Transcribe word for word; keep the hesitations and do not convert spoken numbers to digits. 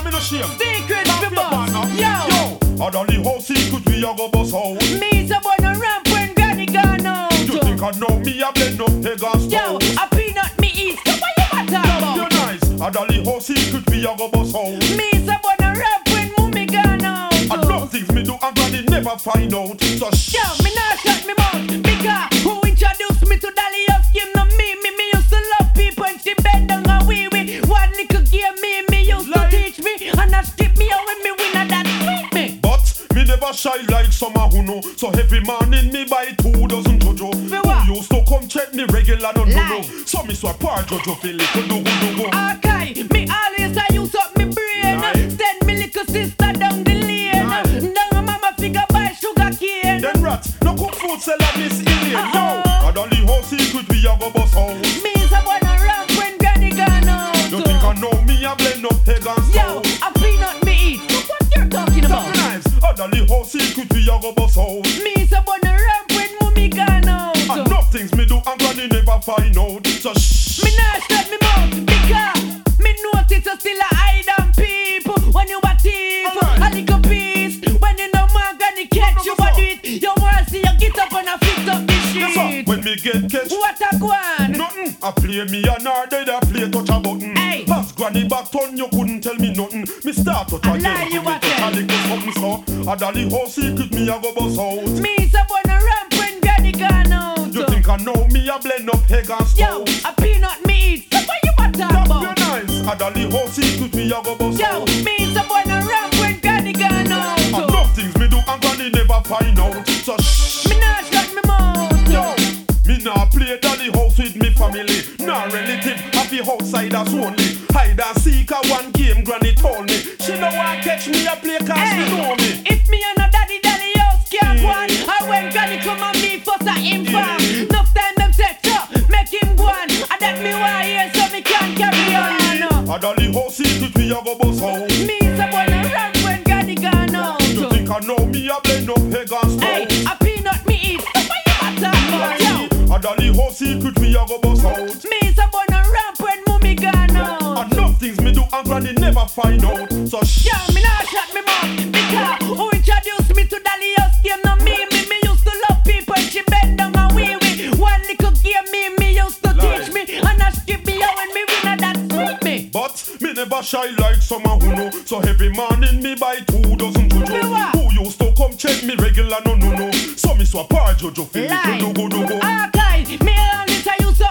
me no shame. Secret Laugh your people. partner. Yo. Yo. And all the whole secret we a go bust out. Me some boy no ramp when granny gone out. You think I know me a blend up peg and Yo, stone? a peanut me eat. So what you want talk You're about? nice. And all the whole secret we a go bust out. Me some boy no ramp when mummy gone out. And no things me do and granny never find out. So shh. Yo, me not shut me mouth. Because who introduced me to Dolly Husky? No me, me, me used to love people and she bend down a wee wee. One little game me, me used to teach me. And I strip me out when me win and that sweet me. But me never shy like some who know. So every morning me buy two dozen Jojo. what? Who used to come check me regular no no no. Lie. So me swap our Jojo feel little do do do. Okay, me always I use up me brain. Lie. Send me little sister down the lane. Lie. Down a mama figure buy sugar cane. Then rat, no cook food sell a miss alien. Uh-oh. Yo, and all the whole secret we a go bust out. Me some boy no ramp when granny gone out. You think I know me a blend up peg and Yo, stone? a peanut me eat. Look what you're talking about. That's nice. And all the whole secret we a go bust out. Me some boy no ramp when mummy gone out. And no things me do and granny never find out. So shh. Me not shut me mouth because me notice you still a hide on people when you a thief. Alright. A little piece when you know man gonna catch you, but do it. You want see you get up and I fix up this Yes, sir. shit. When me get catch. What a guan? Nothing. I play me and her dead I play touch a button. Hey. Pass granny back turn you couldn't tell me nothing. Me start touch I again. lie, you me what touch a then? little something so. And all the whole secret me a go bust out. Me some boy no ramp when granny gone out. You think I know me a blend up egg and Yo, stone? a peanut me eat. So what you want talk That's about? very nice. And all the whole secret me a go bust Yo, out. me some boy no ramp when granny gone out. And no things me do and granny never find out. So shh. Me not shut me mouth. Yo, me nah play daddy house with me family. Nah relative, happy outsiders only. Hide and seek a one game granny told me. She no want catch me a play cause Hey, she know me. if me and no daddy daddy house can't Yeah. go on, or when granny come on me first I inform. Yeah. Enough time them set up, make him go on, and that me want hear so me can carry on. And all the whole secret we a go bust out. Me some boy no ramp when granny gone out. You think I know me a blend up egg and Hey, stone? a peanut me eat, so what you want talk about? Yo, And all the whole secret we a go bust out. me some boy no ramp when mummy gone out. And no things me do and granny never find out. So shh. Yo, me not shut me mouth because who introduced me to Dolly Husky? No me, me, me used to love people and she bend down and wee wee. One little game me, me used to Lie. teach me and I skip me out when me win and that sweet me. But me never shy like someone who know. So every morning me buy two dozen Me Jojo. what? Who used to come check me regular no no no. So me swap our Jojo feel Lie. it do go do go. Okay, me always I used to